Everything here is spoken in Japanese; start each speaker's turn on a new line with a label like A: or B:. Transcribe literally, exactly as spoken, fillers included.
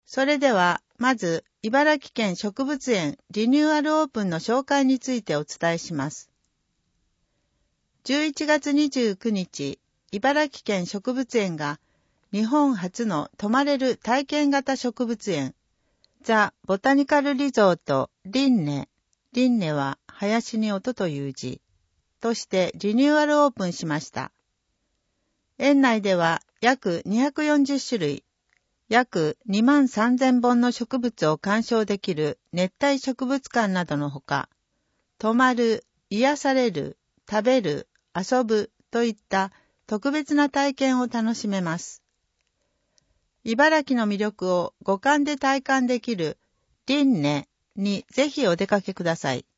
A: それでは、まず、茨城県植物園リニューアルオープンの紹介についてお伝えします。じゅういちがつにじゅうくにち、茨城県植物園が日本初の泊まれる体験型植物園、ザ・ボタニカルリゾートリンネ、リンネは林に音という字、としてリニューアルオープンしました。園内では約にひゃくよんじゅっしゅるい、約にまんさんぜんぼんの植物を鑑賞できる熱帯植物館などのほか、泊まる、癒される、食べる、遊ぶといった特別な体験を楽しめます。茨城の魅力を五感で体感できるリンネにぜひお出かけください。